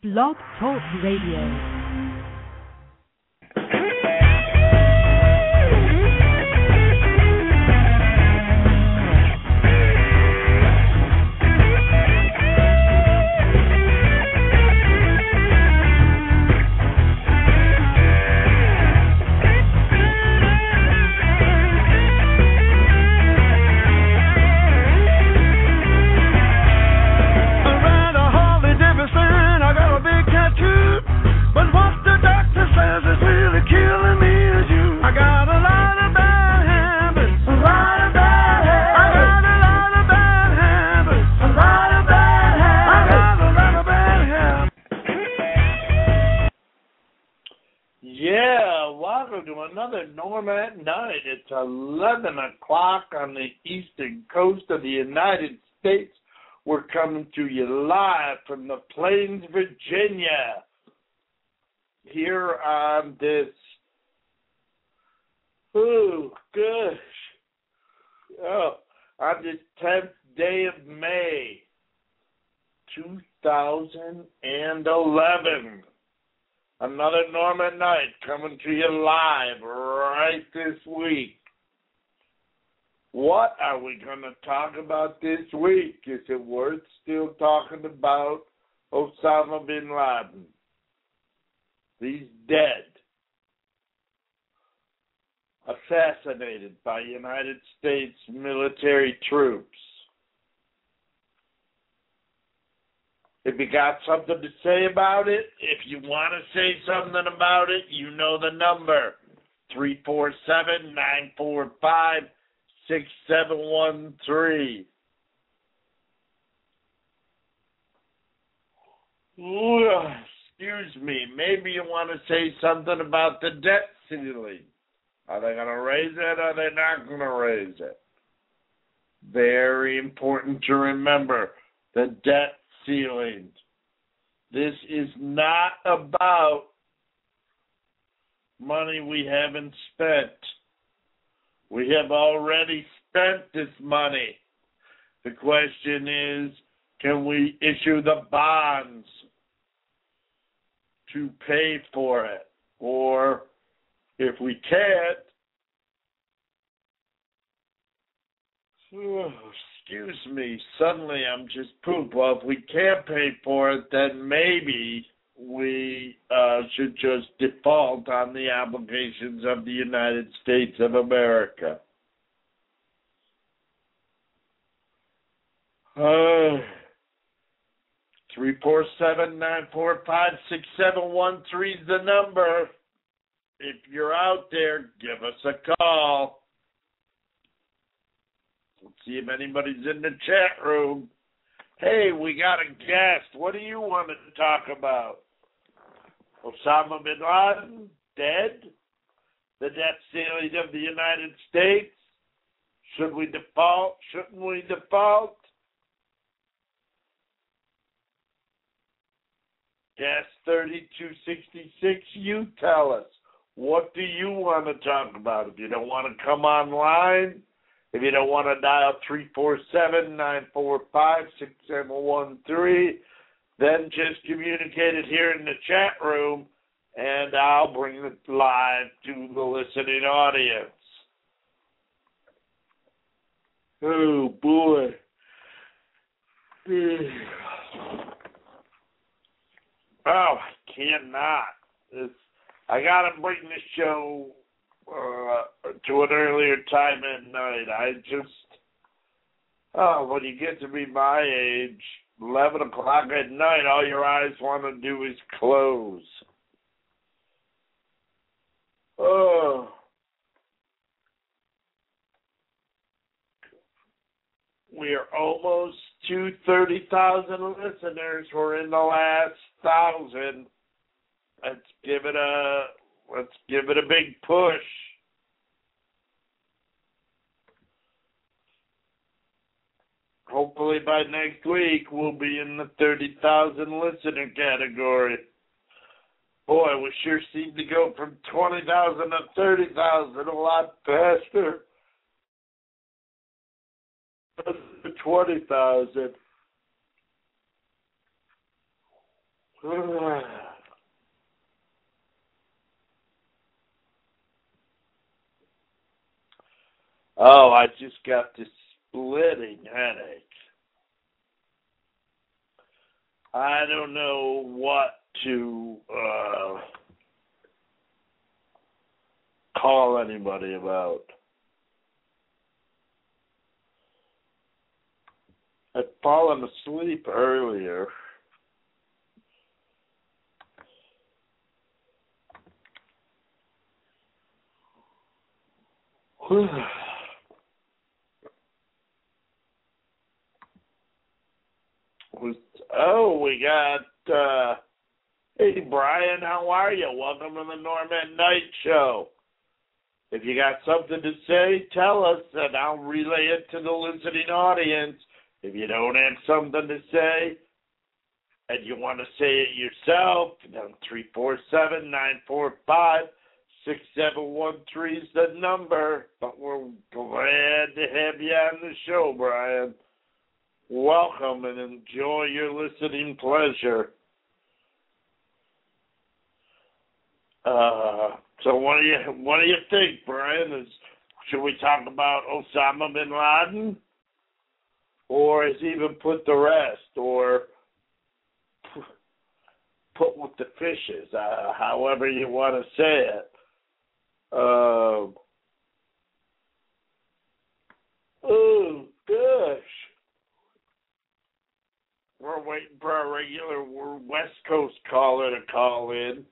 Blog Talk Radio. At night. It's 11 o'clock on the eastern coast of the United States. We're coming to you live from the Plains, Virginia. Here on this, on this 10th day of May, 2011. Another Norm at Night coming to you live right this week. What are we going to talk about this week? Is it worth still talking about Osama bin Laden? He's dead. Assassinated by United States military troops. If you got something to say about it, if you want to say something about it, you know the number, 347-945-6713. Excuse me, maybe you want to say something about the debt ceiling. Are they going to raise it or are they not going to raise it? Very important to remember, the debt ceiling. This is not about money we haven't spent. We have already spent this money. The question is, can we issue the bonds to pay for it? Or if we can't, excuse me, suddenly I'm just poop. Well, if we can't pay for it, then maybe we should just default on the obligations of the United States of America. 347-945-6713 is the number. If you're out there, give us a call. Let's see if anybody's in the chat room. Hey, we got a guest. What do you want to talk about? Osama bin Laden, dead? The debt ceiling of the United States? Should we default? Shouldn't we default? Guest 3266, you tell us. What do you want to talk about? If you don't want to come online, if you don't want to dial 347-945-6713, then just communicate it here in the chat room, and I'll bring it live to the listening audience. Oh, boy. Oh, I cannot. I got to bring the show to an earlier time at night. When you get to be my age, 11 o'clock at night, all your eyes want to do is close. Oh. We are almost to 30,000 listeners. We're in the last 1,000. Let's give it a big push. Hopefully by next week we'll be in the 30,000 listener category. Boy, we sure seem to go from 20,000 to 30,000 a lot faster. 20,000. Oh, I just got this splitting headache. I don't know what to call anybody about. I'd fallen asleep earlier. Oh, we got, hey, Brian, how are you? Welcome to the Norman Knight Show. If you got something to say, tell us, and I'll relay it to the listening audience. If you don't have something to say, and you want to say it yourself, then 347-945-6713 is the number. But we're glad to have you on the show, Brian. Welcome and enjoy your listening pleasure. So what do you think, Brian? Should we talk about Osama bin Laden? Or is even put the rest, or put with the fishes, however you want to say it. Oh, gosh. We're waiting for our regular West Coast caller to call in.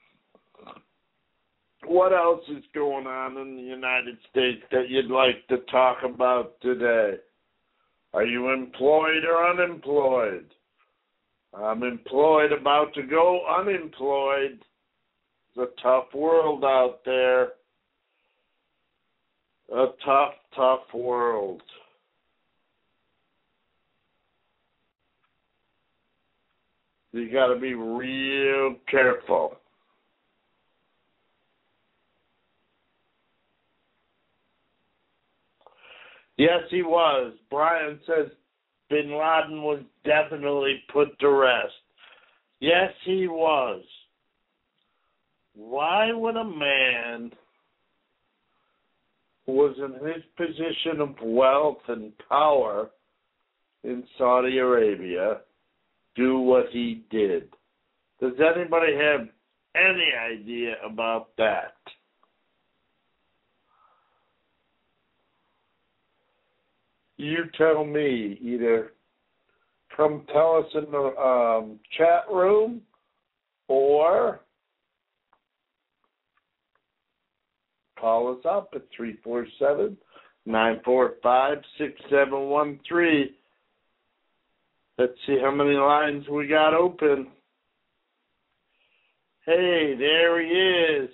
What else is going on in the United States that you'd like to talk about today? Are you employed or unemployed? I'm employed, about to go unemployed. It's a tough world out there. A tough, tough world. You got to be real careful. Yes, he was. Brian says bin Laden was definitely put to rest. Yes, he was. Why would a man who was in his position of wealth and power in Saudi Arabia do what he did? Does anybody have any idea about that? You tell me. Either come tell us in the chat room, or call us up at 347-945-6713. Let's see how many lines we got open. Hey, there he is.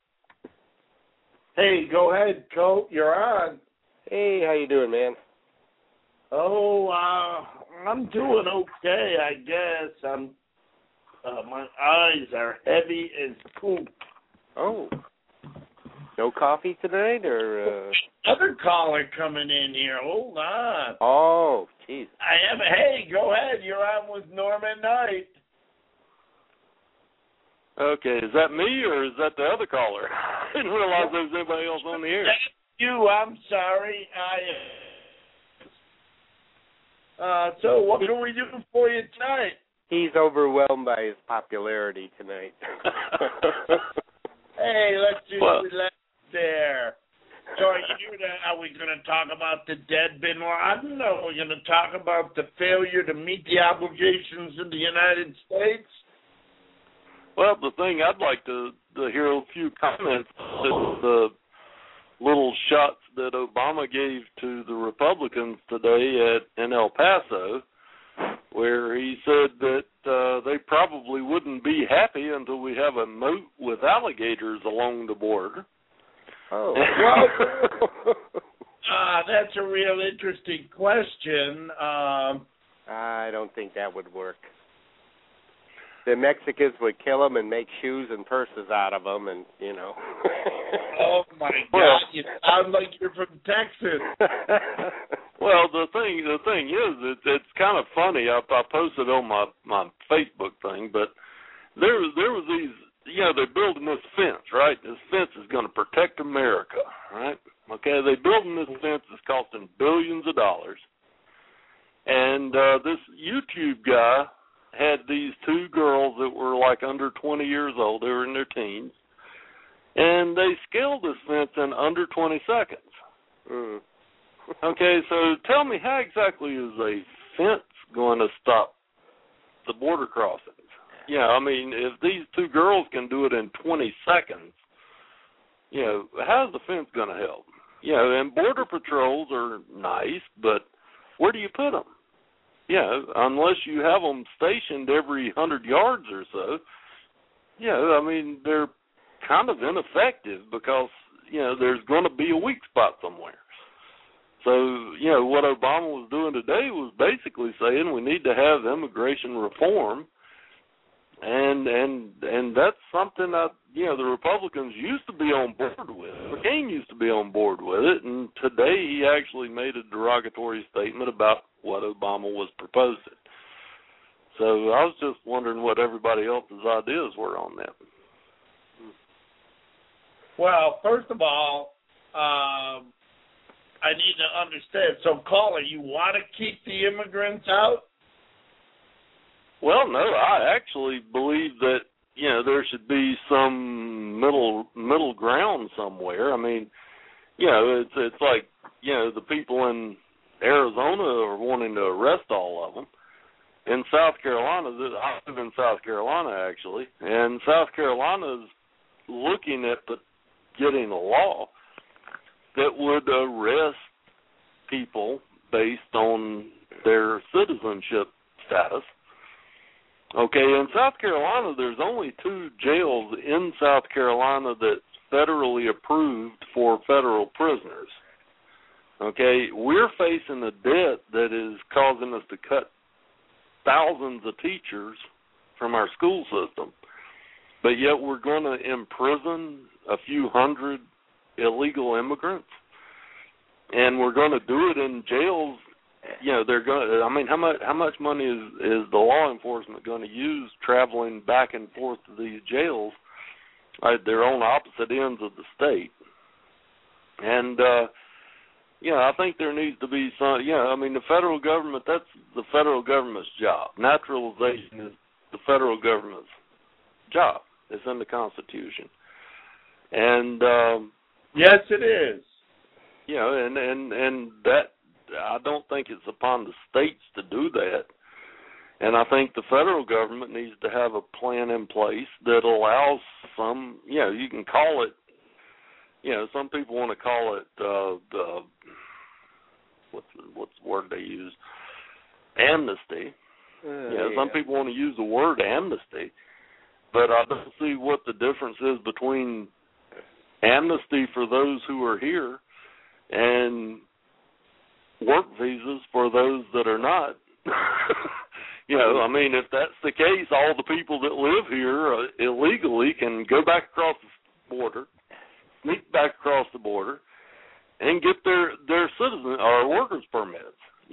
Hey, go ahead, Colt. You're on. Hey, how you doing, man? Oh, I'm doing okay, I guess. My eyes are heavy as poop. Oh. No coffee tonight, or? Other caller coming in here. Hold on. Oh, jeez. Hey, go ahead. You're on with Norman Knight. Okay, is that me or is that the other caller? I didn't realize there was anybody else on the air. That's you. I'm sorry. So what can we do for you tonight? He's overwhelmed by his popularity tonight. Hey, let's just relax there. So are we going to talk about the dead bin Laden, or are we going to talk about the failure to meet the obligations of the United States? Well, the thing I'd like to hear a few comments on the little shots that Obama gave to the Republicans today in El Paso, where he said that they probably wouldn't be happy until we have a moat with alligators along the border. Oh. Well, that's a real interesting question. I don't think that would work. The Mexicans would kill them and make shoes and purses out of them, and, you know. Oh, my God. You sound like you're from Texas. Well, the thing is, it's kind of funny. I posted on my Facebook thing, but there was these, they're building this fence, right? This fence is going to protect America, right? Okay, they're building this fence that's costing billions of dollars. And this YouTube guy had these two girls that were like under 20 years old. They were in their teens. And they scaled this fence in under 20 seconds. Mm. Okay, so tell me, how exactly is a fence going to stop the border crossings? Yeah, I mean, if these two girls can do it in 20 seconds, how's the fence going to help? And border patrols are nice, but where do you put them? Unless you have them stationed every 100 yards or so, I mean, they're kind of ineffective because, there's going to be a weak spot somewhere. So, what Obama was doing today was basically saying we need to have immigration reform, and that's something that, the Republicans used to be on board with. McCain used to be on board with it, and today he actually made a derogatory statement about what Obama was proposing. So I was just wondering what everybody else's ideas were on that. Well, first of all, I need to understand. So, caller, you want to keep the immigrants out? Well, no, I actually believe that, there should be some middle ground somewhere. I mean, it's like, the people in Arizona are wanting to arrest all of them. In South Carolina, I live in South Carolina, actually, and South Carolina is looking at getting a law that would arrest people based on their citizenship status. Okay, in South Carolina, there's only 2 jails in South Carolina that's federally approved for federal prisoners. Okay, we're facing a debt that is causing us to cut thousands of teachers from our school system, but yet we're going to imprison a few hundred illegal immigrants, and we're going to do it in jails. They're going. I mean, how much money is the law enforcement going to use traveling back and forth to these jails? They're on opposite ends of the state, and I think there needs to be some. I mean, the federal government. That's the federal government's job. Naturalization is the federal government's job. It's in the Constitution, and yes, it is. And that. I don't think it's upon the states to do that. And I think the federal government needs to have a plan in place that allows some, you can call it, some people want to call it, what's the word they use? Amnesty. Some people want to use the word amnesty, but I don't see what the difference is between amnesty for those who are here and work visas for those that are not. I mean, if that's the case, all the people that live here illegally can go back across the border, sneak back across the border, and get their citizen or workers permits.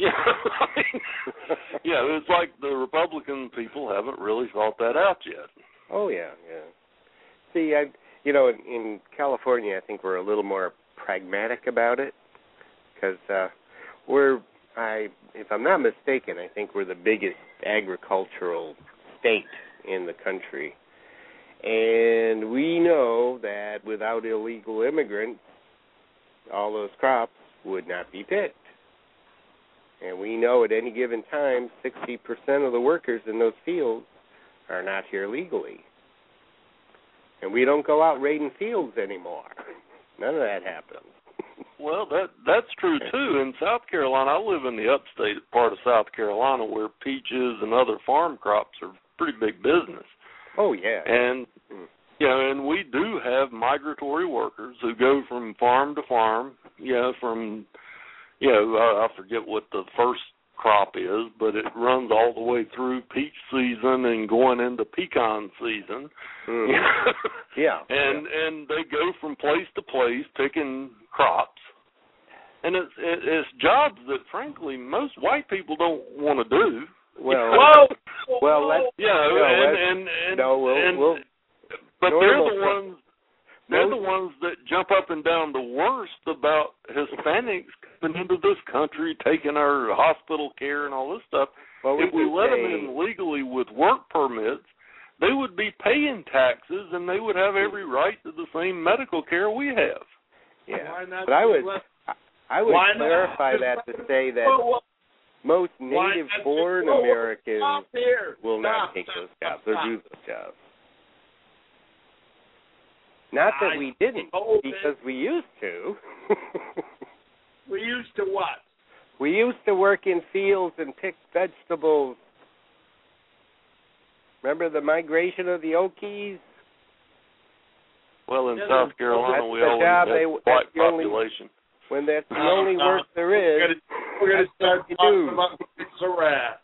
It's like the Republican people haven't really thought that out yet. Oh yeah. See, in California, I think we're a little more pragmatic about it because if I'm not mistaken, I think we're the biggest agricultural state in the country. And we know that without illegal immigrants, all those crops would not be picked. And we know at any given time, 60% of the workers in those fields are not here legally. And we don't go out raiding fields anymore. None of that happens. Well, that's true, too. In South Carolina, I live in the upstate part of South Carolina where peaches and other farm crops are pretty big business. Oh, yeah. And, and we do have migratory workers who go from farm to farm, I forget what the first crop is, but it runs all the way through peach season and going into pecan season. And they go from place to place picking crops. And it's jobs that, frankly, most white people don't want to do. Well, let's. But they're the ones. They're the ones that jump up and down the worst about Hispanics coming into this country, taking our hospital care and all this stuff. Well, if we let them in legally with work permits, they would be paying taxes and they would have every right to the same medical care we have. Yeah, but I would clarify that to say that most native-born Americans will not take those jobs or do those jobs. Not that we didn't, because we used to. We used to what? We used to work in fields and pick vegetables. Remember the migration of the Okies? Well, in South Carolina, we always had white population. When that's the only work there is, we're going to start talking about Sarat.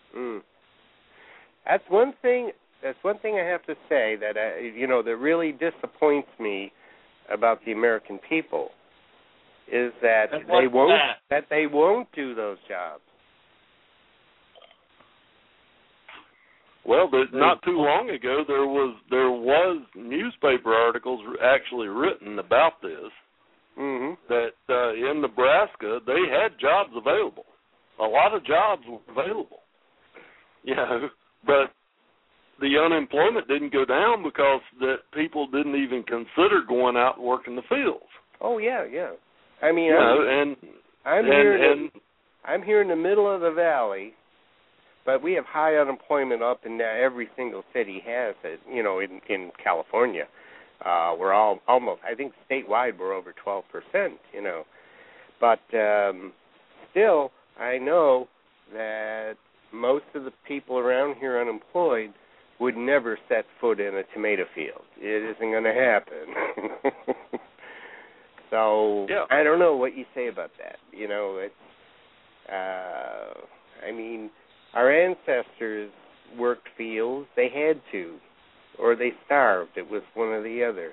That's one thing. That's one thing I have to say that that really disappoints me about the American people is that they won't do those jobs. Well, not too long ago there was newspaper articles actually written about this. Mm-hmm. That in Nebraska they had jobs available. A lot of jobs were available. But the unemployment didn't go down because that people didn't even consider going out and working the fields. Oh yeah. I mean, I'm here in the middle of the valley, but we have high unemployment up in every single city has it. In California, we're all almost. I think statewide we're over 12%. But still, I know that most of the people around here unemployed would never set foot in a tomato field. It isn't going to happen. So I don't know what you say about that. I mean, our ancestors worked fields. They had to, or they starved. It was one or the other.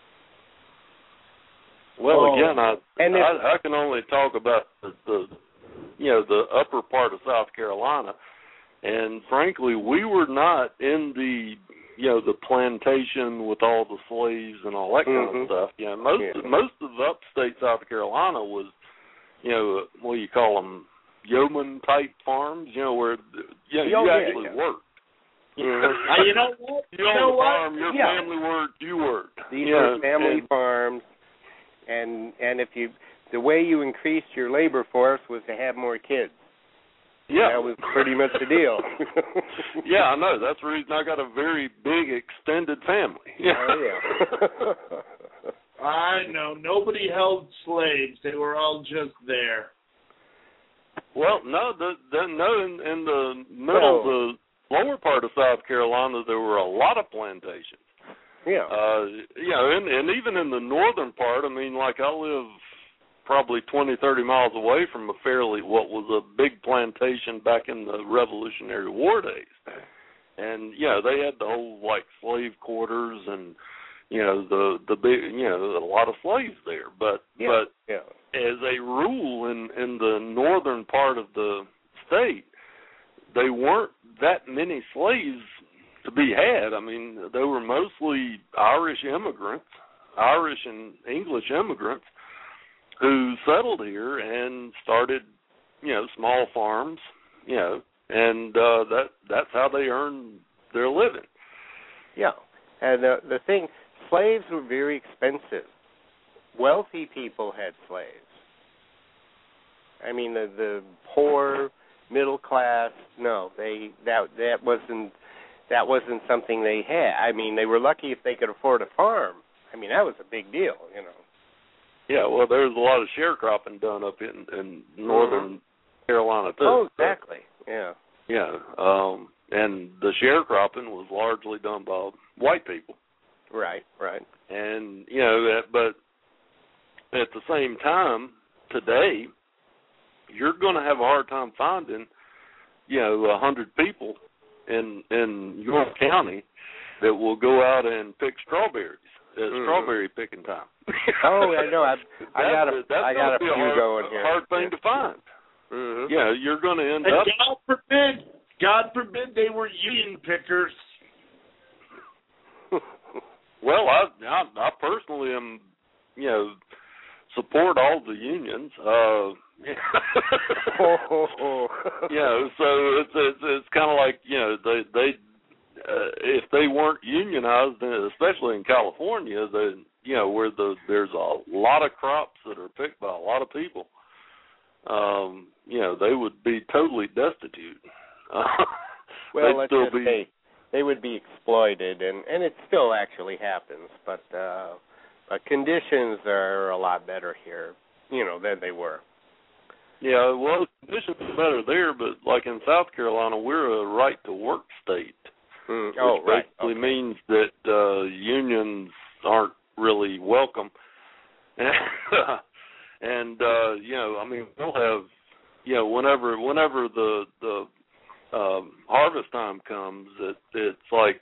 Well, again, I can only talk about the upper part of South Carolina. And frankly, we were not in the plantation with all the slaves and all that kind of stuff. Most of upstate South Carolina was, what do you call them, yeoman type farms, where you actually worked. You know what? You owned a farm, your family worked, you worked. These were family farms, and the way you increased your labor force was to have more kids. Yeah. That was pretty much the deal. Yeah, I know. That's the reason I got a very big extended family. Oh, yeah. I know. Nobody held slaves. They were all just there. Well, no, in the middle, the lower part of South Carolina, there were a lot of plantations. Yeah. And even in the northern part, I mean, like I live probably 20, 30 miles away from what was a big plantation back in the Revolutionary War days. And, they had the whole, slave quarters and, the big, a lot of slaves there. But as a rule in the northern part of the state, they weren't that many slaves to be had. I mean, they were mostly Irish immigrants, Irish and English immigrants, who settled here and started, small farms, and that's how they earned their living. Yeah, and the thing, slaves were very expensive. Wealthy people had slaves. I mean, the poor, middle class, no, that wasn't something they had. I mean, they were lucky if they could afford a farm. I mean, that was a big deal, Yeah, well, there was a lot of sharecropping done up in northern Carolina, too. Oh, exactly, yeah. Yeah, and the sharecropping was largely done by white people. Right. And, but at the same time, today, you're going to have a hard time finding, 100 people in your county that will go out and pick strawberries. It's strawberry picking time. Oh, I know. I got a few going here. Hard thing to find. Mm-hmm. You're going to end and up. God forbid they were union pickers. Well, I personally am, support all the unions. So it's kind of like, they if they weren't unionized, especially in California, then where there's a lot of crops that are picked by a lot of people, they would be totally destitute. Well, let's just say they would be exploited, and it still actually happens, but conditions are a lot better here, than they were. Yeah, well, the conditions are better there, but like in South Carolina, we're a right-to-work state. Which basically means that unions aren't really welcome. And we'll have, whenever the harvest time comes, it's like,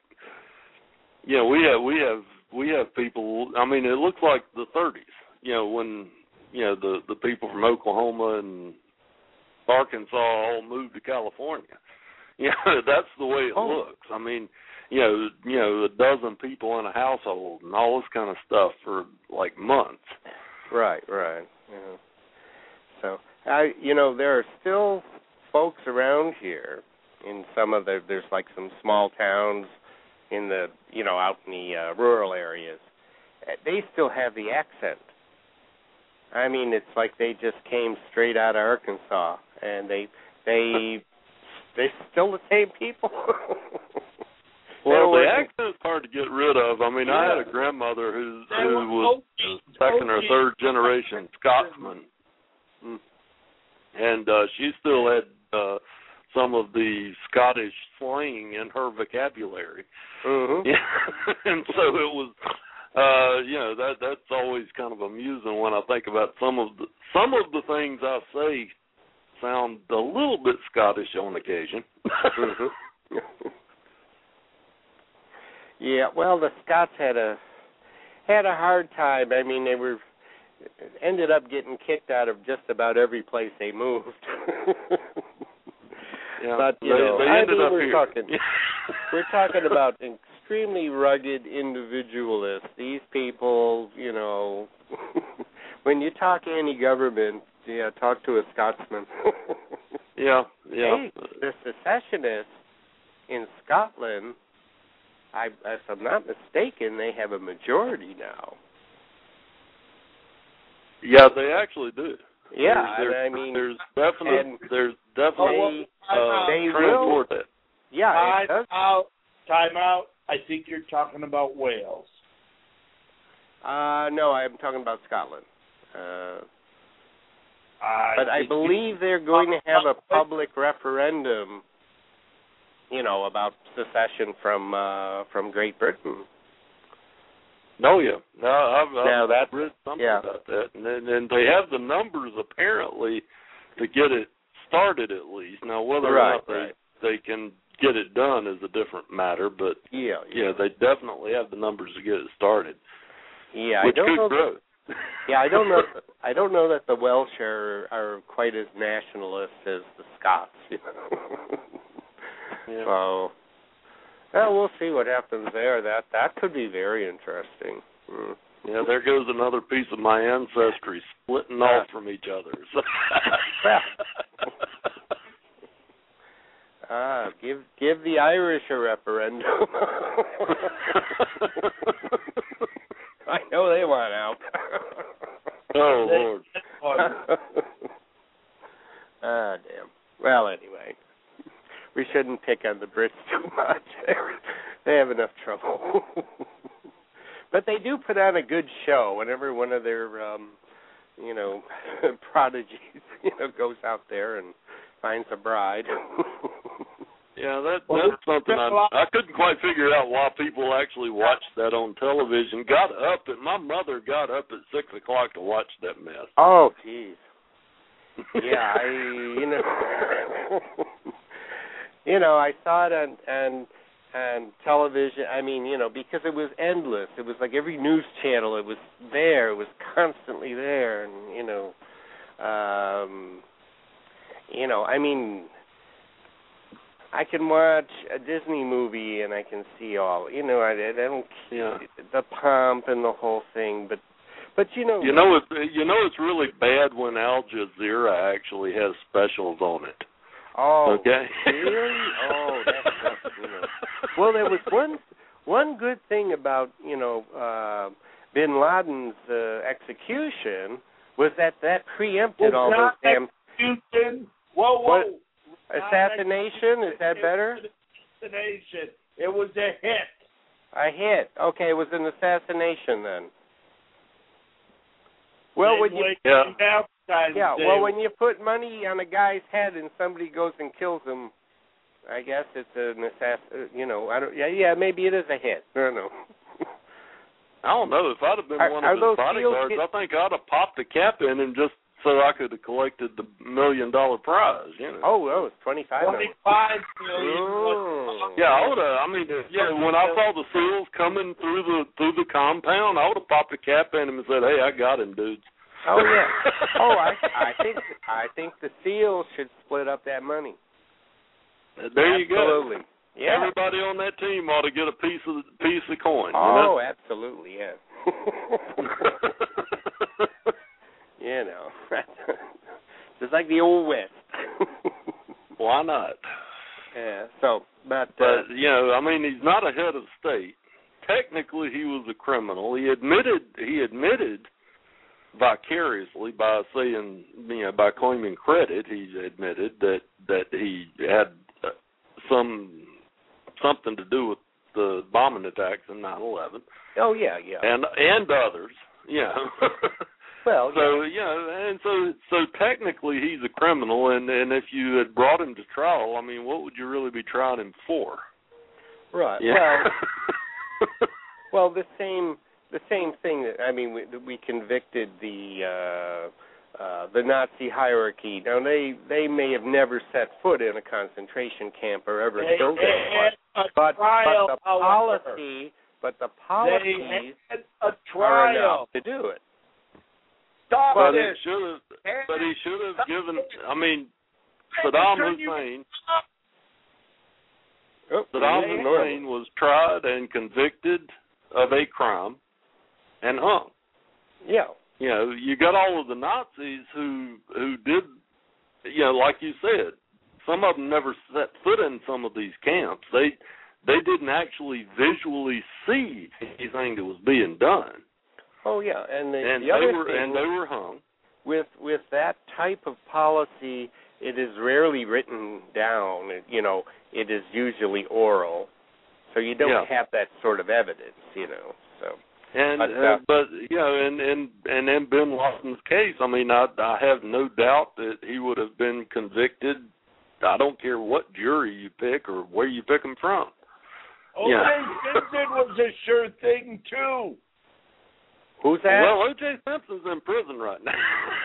we have people. I mean, it looks like the 30s. When the people from Oklahoma and Arkansas all moved to California. That's the way it looks. I mean, a dozen people in a household and all this kind of stuff for like months. Right. Yeah. So, there are still folks around here in some of there's like some small towns in the, out in the rural areas. They still have the accent. I mean, it's like they just came straight out of Arkansas, and they're still the same people. Well, the accent's hard to get rid of. I mean, I had a grandmother who was second or third generation Scotsman, and she still had some of the Scottish slang in her vocabulary. Mm-hmm. And so it was, that's always kind of amusing when I think about some of the things I say sound a little bit Scottish on occasion. Mm-hmm. Yeah, well, the Scots had a hard time. I mean, they ended up getting kicked out of just about every place they moved. Yeah, but they ended up here. We're talking about extremely rugged individualists. These people, when you talk anti-government, talk to a Scotsman. Yeah. Hey, the secessionists in Scotland, if I'm not mistaken, they have a majority now. Yeah, they actually do. Yeah, there's definitely they trend will. toward that. Yeah, Time out. I think you're talking about Wales. No, I'm talking about Scotland. But I believe they're going to have a public referendum, about secession from Great Britain. Oh, yeah. I've read something about that. And they have the numbers, apparently, to get it started at least. Now, whether or not they can get it done is a different matter, but, they definitely have the numbers to get it started. Yeah, which could grow. I don't know. I don't know that the Welsh are quite as nationalist as the Scots. Yeah. So, we'll see what happens there. That could be very interesting. Mm. Yeah, there goes another piece of my ancestry splitting off from each other. Give the Irish a referendum. I know they want out. Oh, Lord. Damn. Well, anyway, we shouldn't pick on the Brits too much. They have enough trouble. But they do put on a good show whenever one of their, prodigies, goes out there and finds a bride. Yeah, that's something I couldn't quite figure out why people actually watched that on television. My mother got up at 6 o'clock to watch that mess. Oh, jeez. Yeah, I saw it on television. I mean, because it was endless. It was like every news channel. It was there. It was constantly there, and I mean, I can watch a Disney movie and I can see all. I don't the pomp and the whole thing, but it's really bad when Al Jazeera actually has specials on it. Oh, okay. Really? Oh, that's Well, there was one good thing about Bin Laden's execution was that preempted all those damn execution. Whoa. Assassination? Is that better? Assassination. It was a hit. A hit. Okay, it was an assassination then. Well, when you put money on a guy's head and somebody goes and kills him, I guess it's an assassin. Maybe it is a hit. I don't know. I don't know. If I'd have been one of his bodyguards, I think I'd have popped the cap in him just so I could have collected the $1 million prize. Oh, it's $25 million. Oh. Yeah, I would have. When I saw the SEALs coming through the compound, I would have popped the cap in him and said, "Hey, I got him, dudes." Oh yeah. I think the SEALs should split up that money. There you go. Absolutely. Yeah. Everybody on that team ought to get a piece of coin. Oh, absolutely, yeah. Just like the old West. Why not? Yeah. So, but he's not a head of state. Technically, he was a criminal. He admitted vicariously by saying, by claiming credit, he admitted that he had something to do with the bombing attacks in 9/11. Oh yeah. And others, Well, so technically he's a criminal, and if you had brought him to trial, what would you really be trying him for? Right. Yeah. Well, the same thing that we convicted the Nazi hierarchy. Now they may have never set foot in a concentration camp or ever killed anyone, but the policies are enough to do it. But he should have given. Saddam Hussein was tried and convicted of a crime and hung. Yeah. You got all of the Nazis who did, like you said, some of them never set foot in some of these camps. They didn't actually visually see anything that was being done. Oh yeah, and they were hung. With that type of policy, it is rarely written down. It is usually oral, so you don't have that sort of evidence. So. And in Bin Laden's case, I have no doubt that he would have been convicted. I don't care what jury you pick or where you pick him from. O.J. Simpson was a sure thing too. Who's that? Well, O.J. Simpson's in prison right now.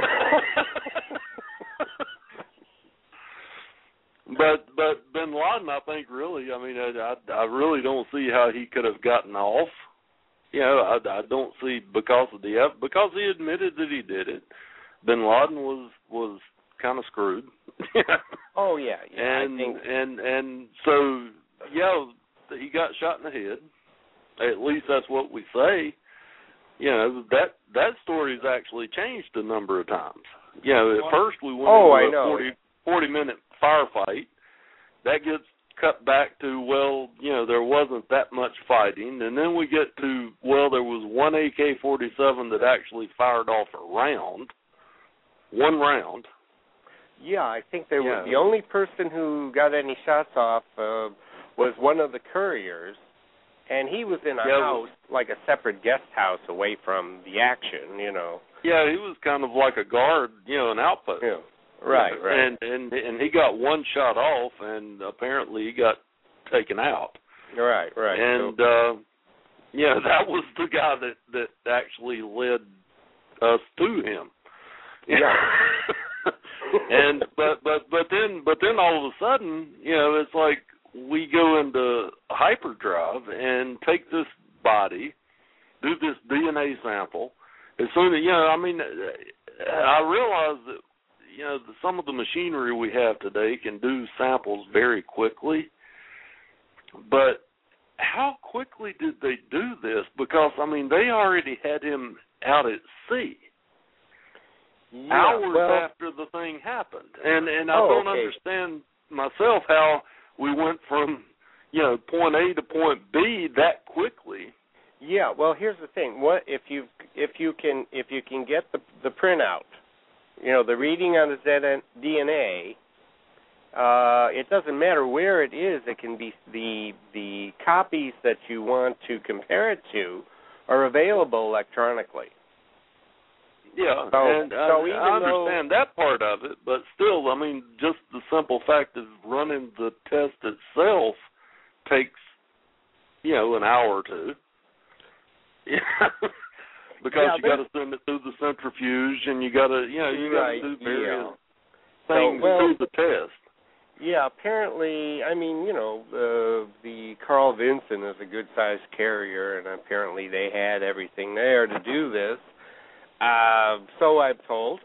But Bin Laden, I think, really, I really don't see how he could have gotten off. I don't see because he admitted that he did it. Bin Laden was kind of screwed. Oh yeah. And so he got shot in the head. At least that's what we say. That story's actually changed a number of times. At first we went into a 40-minute firefight. That gets cut back to, there wasn't that much fighting. And then we get to, there was one AK-47 that actually fired off one round. Yeah, I think the only person who got any shots off was one of the couriers. And he was in a house, like a separate guest house away from the action, Yeah, he was kind of like a guard, an outpost. Yeah. Right. And he got one shot off, and apparently he got taken out. Right. And that was the guy that actually led us to him. Yeah. And but then all of a sudden, it's like we go into hyperdrive and take this body, do this DNA sample. As soon as I realize that some of the machinery we have today can do samples very quickly, but how quickly did they do this? Because, I mean, they already had him out at sea hours after the thing happened. And I don't understand myself how we went from, point A to point B that quickly. Yeah, well, here's the thing. What if you can get the printout, the reading on the DNA, it doesn't matter where it is. It can be the copies that you want to compare it to are available electronically. Yeah, so and I understand that part of it, but still, I mean, just the simple fact of running the test itself takes, an hour or two. Yeah, because you got to send it through the centrifuge, and you got to, you got to do various things through the test. Yeah, apparently, I mean, the Carl Vinson is a good-sized carrier, and apparently they had everything there to do this. So I'm told.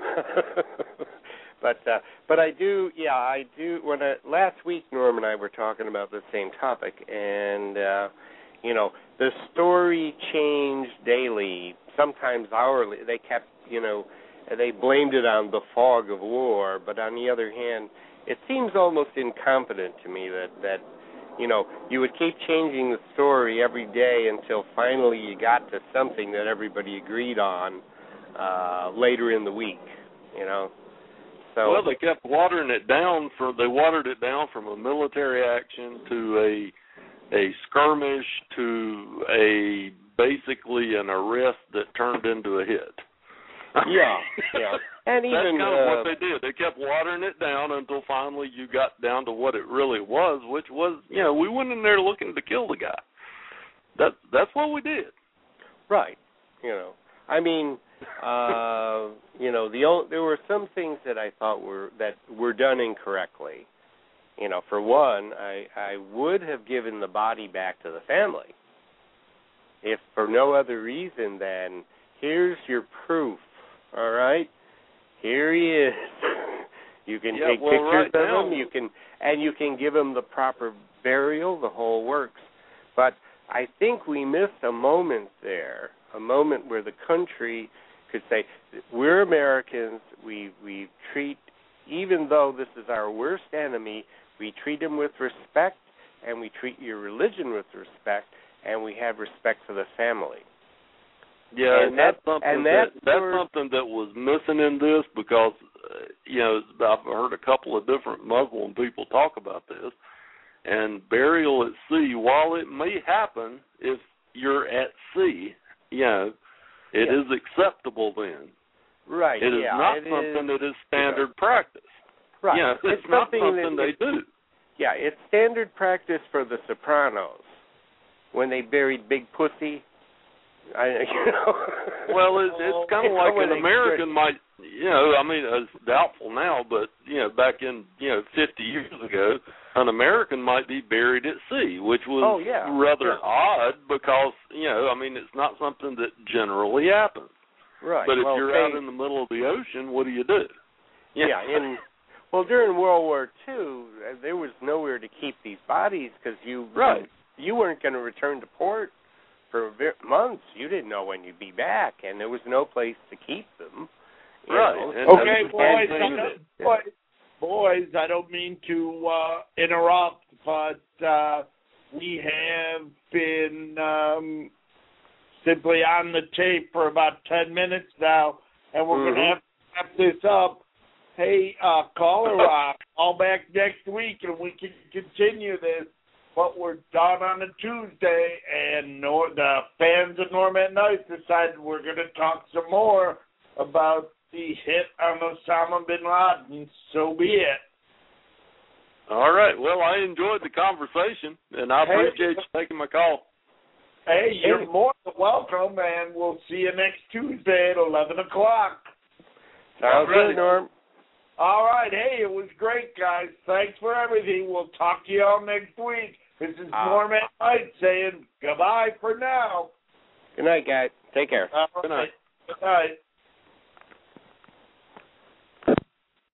But I do. Last week, Norm and I were talking about the same topic, and the story changed daily, sometimes hourly. They kept, they blamed it on the fog of war, but on the other hand, it seems almost incompetent to me that you would keep changing the story every day until finally you got to something that everybody agreed on later in the week, So, well, they kept watering it down. They watered it down from a military action to a skirmish to basically an arrest that turned into a hit. Yeah. And that's even kind of what they did. They kept watering it down until finally you got down to what it really was, which was, we went in there looking to kill the guy. That's what we did. Right. I mean, there were some things that I thought were done incorrectly. For one, I would have given the body back to the family, if for no other reason than here's your proof. All right, here he is. You can take pictures of him. You can give him the proper burial. The whole works. But I think we missed a moment there. A moment where the country could say, we're Americans, we treat, even though this is our worst enemy, we treat him with respect, and we treat your religion with respect, and we have respect for the family. Yeah, and that's something that was missing in this, because, I've heard a couple of different Muslim people talk about this, and burial at sea, while it may happen if you're at sea, it is acceptable then. Right. It is not something that is standard practice. Right. Yeah, it's not something they do. Yeah, it's standard practice for the Sopranos when they buried Big Pussy. Well, it's kind of like an American might, it's doubtful now, but, back in, 50 years ago, an American might be buried at sea, which was rather odd because, it's not something that generally happens. Right. But if you're out in the middle of the ocean, what do you do? During World War II, there was nowhere to keep these bodies because you weren't going to return to port for months. You didn't know when you'd be back, and there was no place to keep them. Boys, I don't mean to interrupt, but we have been simply on the tape for about 10 minutes now, and we're going to have to wrap this up. Hey, caller, call back next week, and we can continue this. But we're done on a Tuesday, and the fans of Norm at Night decided we're going to talk some more about the hit on Osama bin Laden. So be it. All right. Well, I enjoyed the conversation, and I appreciate you taking my call. Hey, you're more than welcome, and we'll see you next Tuesday at 11 o'clock. Sounds good, Norm. All right. Hey, it was great, guys. Thanks for everything. We'll talk to you all next week. This is Norm at Night saying goodbye for now. Good night, guys. Take care. Good night. Good night.